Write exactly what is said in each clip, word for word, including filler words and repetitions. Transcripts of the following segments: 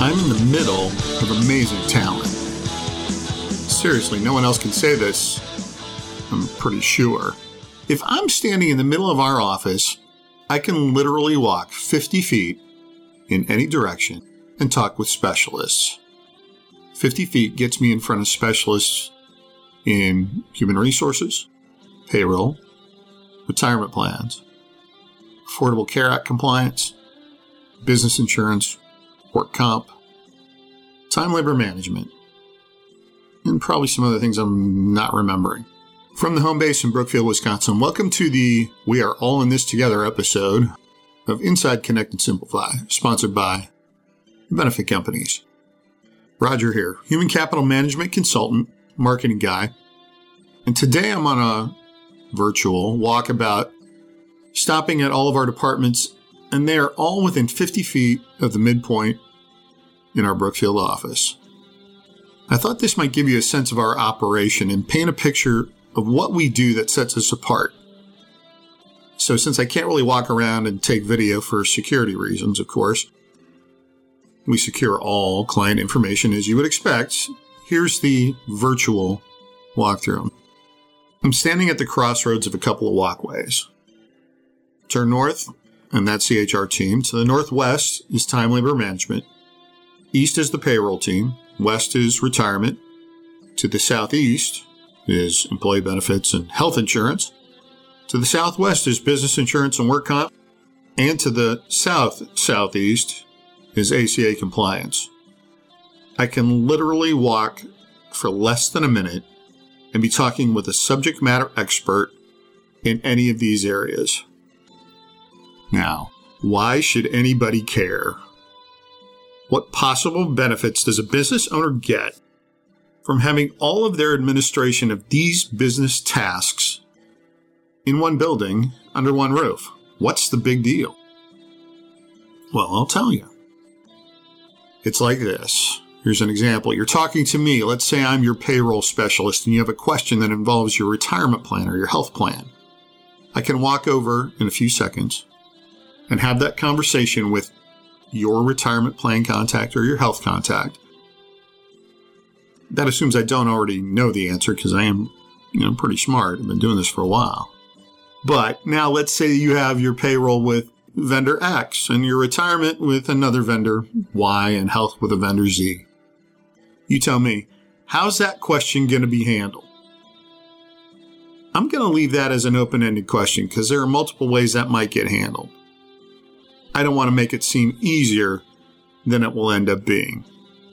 I'm in the middle of amazing talent. Seriously, no one else can say this, I'm pretty sure. If I'm standing in the middle of our office, I can literally walk fifty feet in any direction and talk with specialists. fifty feet gets me in front of specialists in human resources, payroll, retirement plans, Affordable Care Act compliance, business insurance, work comp, time labor management, and probably some other things I'm not remembering. From the home base in Brookfield, Wisconsin, welcome to the We Are All in This Together episode of Inside Connect and Simplify, sponsored by Benefit Companies. Roger here, human capital management consultant, marketing guy, and today I'm on a virtual walkabout, stopping at all of our departments, and they are all within fifty feet of the midpoint in our Brookfield office. I thought this might give you a sense of our operation and paint a picture of what we do that sets us apart. So since I can't really walk around and take video for security reasons, of course, we secure all client information as you would expect. Here's the virtual walkthrough. I'm standing at the crossroads of a couple of walkways. Turn north, and that's the H R team. To the northwest is time labor management. East is the payroll team. West is retirement. To the southeast is employee benefits and health insurance. To the southwest is business insurance and work comp. And to the south-southeast is A C A compliance. I can literally walk for less than a minute and be talking with a subject matter expert in any of these areas. Now, why should anybody care? What possible benefits does a business owner get from having all of their administration of these business tasks in one building under one roof? What's the big deal? Well, I'll tell you. It's like this. Here's an example. You're talking to me. Let's say I'm your payroll specialist and you have a question that involves your retirement plan or your health plan. I can walk over in a few seconds and have that conversation with your retirement plan contact or your health contact. That assumes I don't already know the answer because I am, you know, pretty smart. I've been doing this for a while. But now let's say you have your payroll with vendor X and your retirement with another vendor Y and health with a vendor Z. You tell me, how's that question going to be handled? I'm going to leave that as an open-ended question because there are multiple ways that might get handled. I don't want to make it seem easier than it will end up being.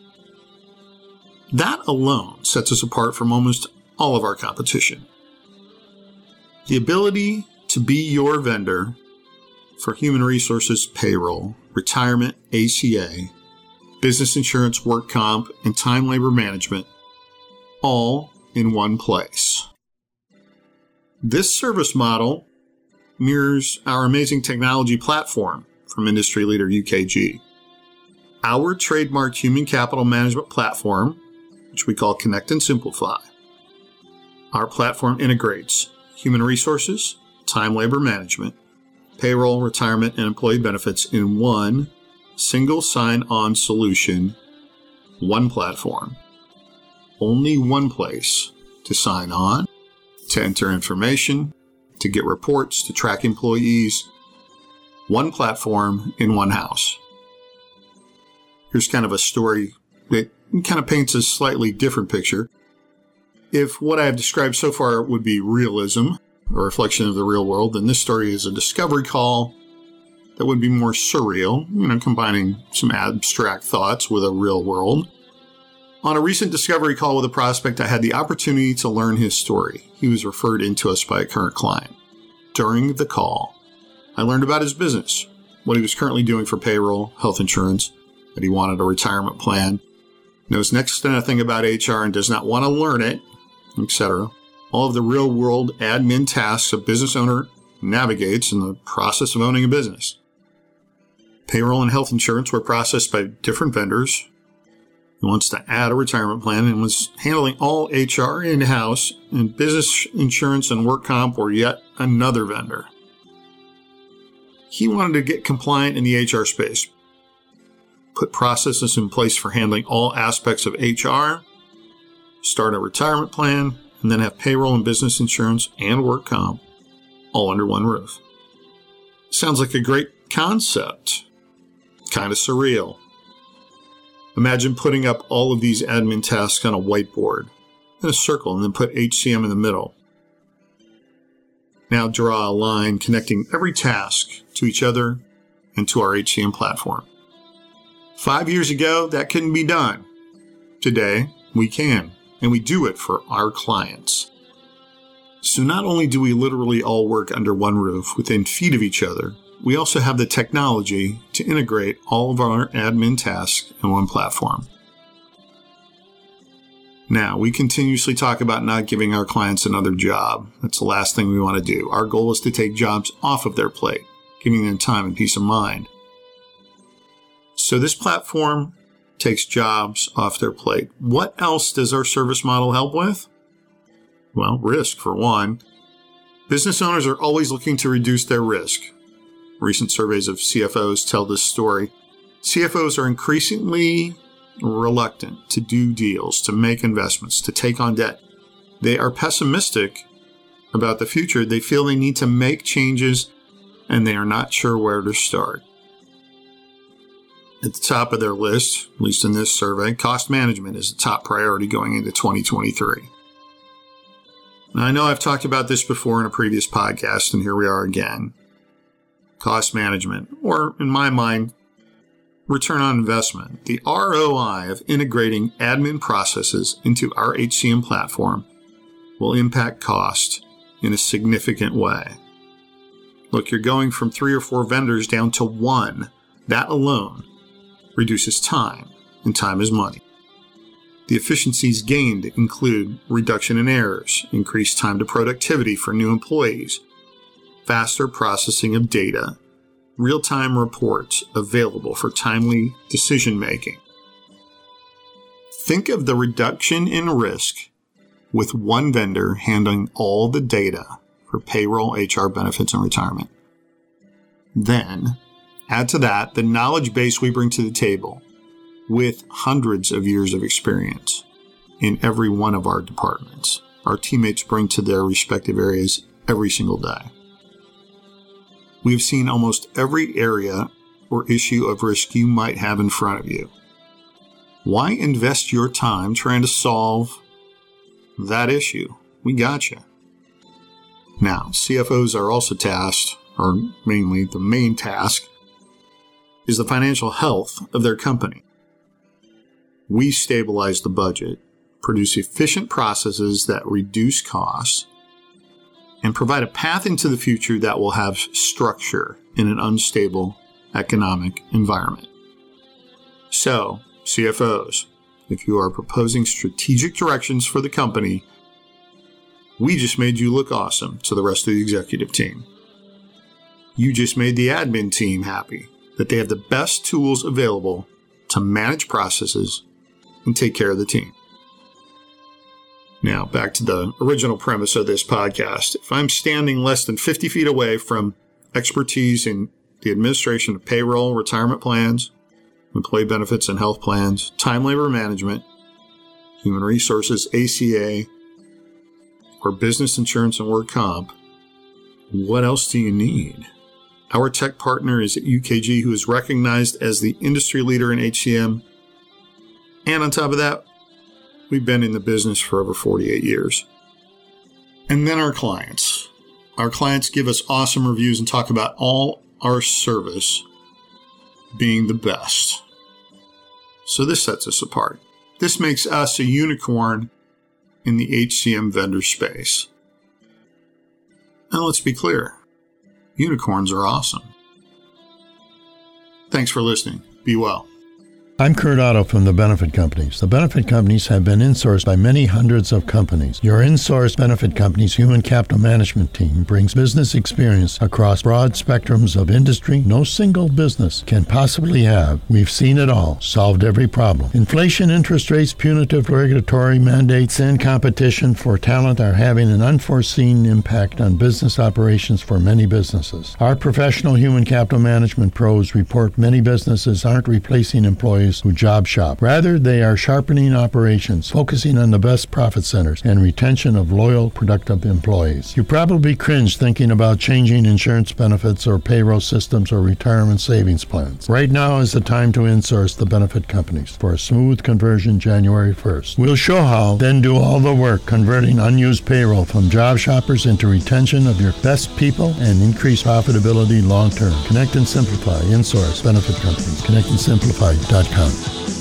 That alone sets us apart from almost all of our competition. The ability to be your vendor for human resources, payroll, retirement, A C A, business insurance, work comp, and time labor management, all in one place. This service model mirrors our amazing technology platform from industry leader U K G. Our trademarked human capital management platform, which we call Connect and Simplify. Our platform integrates human resources, time labor management, payroll, retirement, and employee benefits in one single sign-on solution, one platform. Only one place to sign on, to enter information, to get reports, to track employees. One platform in one house. Here's kind of a story that kind of paints a slightly different picture. If what I have described so far would be realism, a reflection of the real world, then this story is a discovery call that would be more surreal, you know, combining some abstract thoughts with a real world. On a recent discovery call with a prospect, I had the opportunity to learn his story. He was referred into us by a current client. During the call, I learned about his business, what he was currently doing for payroll, health insurance, that he wanted a retirement plan, knows next to nothing about H R and does not want to learn it, et cetera. All of the real-world admin tasks a business owner navigates in the process of owning a business. Payroll and health insurance were processed by different vendors. He wants to add a retirement plan and was handling all H R in-house, and business insurance and work comp were yet another vendor. He wanted to get compliant in the H R space. put processes in place for handling all aspects of H R, start a retirement plan, and then have payroll and business insurance and work comp all under one roof. Sounds like a great concept. Kind of surreal. Imagine putting up all of these admin tasks on a whiteboard in a circle and then put H C M in the middle. Now draw a line connecting every task to each other and to our H C M platform. Five years ago, that couldn't be done. Today, we can, and we do it for our clients. So not only do we literally all work under one roof within feet of each other, we also have the technology to integrate all of our admin tasks in one platform. Now, we continuously talk about not giving our clients another job. That's the last thing we want to do. Our goal is to take jobs off of their plate, giving them time and peace of mind. So this platform takes jobs off their plate. What else does our service model help with? Well, risk, for one. Business owners are always looking to reduce their risk. Recent surveys of C F Os tell this story. C F Os are increasingly reluctant to do deals, to make investments, to take on debt. They are pessimistic about the future. They feel they need to make changes, and they are not sure where to start. At the top of their list, at least in this survey, cost management is the top priority going into twenty twenty-three. Now, I know I've talked about this before in a previous podcast, and here we are again. Cost management, or in my mind, return on investment. The R O I of integrating admin processes into our H C M platform will impact cost in a significant way. Look, you're going from three or four vendors down to one. That alone reduces time, and time is money. The efficiencies gained include reduction in errors, increased time to productivity for new employees, faster processing of data, real-time reports available for timely decision-making. Think of the reduction in risk with one vendor handling all the data for payroll, H R, benefits, and retirement. Then, add to that the knowledge base we bring to the table with hundreds of years of experience in every one of our departments. Our teammates bring to their respective areas every single day. We've seen almost every area or issue of risk you might have in front of you. Why invest your time trying to solve that issue? We got you. Now, C F Os are also tasked, or mainly the main task, is the financial health of their company. We stabilize the budget, produce efficient processes that reduce costs, and provide a path into the future that will have structure in an unstable economic environment. So, C F Os, if you are proposing strategic directions for the company, we just made you look awesome to the rest of the executive team. You just made the admin team happy that they have the best tools available to manage processes and take care of the team. Now, back to the original premise of this podcast. If I'm standing less than fifty feet away from expertise in the administration of payroll, retirement plans, employee benefits and health plans, time labor management, human resources, A C A, or business insurance and work comp, what else do you need? Our tech partner is at U K G, who is recognized as the industry leader in H C M. And on top of that, we've been in the business for over forty-eight years. And then our clients. Our clients give us awesome reviews and talk about all our service being the best. So this sets us apart. This makes us a unicorn in the H C M vendor space. And let's be clear, unicorns are awesome. Thanks for listening. Be well. I'm Kurt Otto from the Benefit Companies. The Benefit Companies have been insourced by many hundreds of companies. Your insourced Benefit Companies human capital management team brings business experience across broad spectrums of industry no single business can possibly have. We've seen it all, solved every problem. Inflation, interest rates, punitive regulatory mandates, and competition for talent are having an unforeseen impact on business operations for many businesses. Our professional human capital management pros report many businesses aren't replacing employees who job shop. Rather, they are sharpening operations, focusing on the best profit centers, and retention of loyal, productive employees. You probably cringe thinking about changing insurance benefits or payroll systems or retirement savings plans. Right now is the time to insource the Benefit Companies for a smooth conversion January first. We'll show how, then do all the work converting unused payroll from job shoppers into retention of your best people and increase profitability long term. Connect and Simplify, insource Benefit Companies. connect and simplify dot com.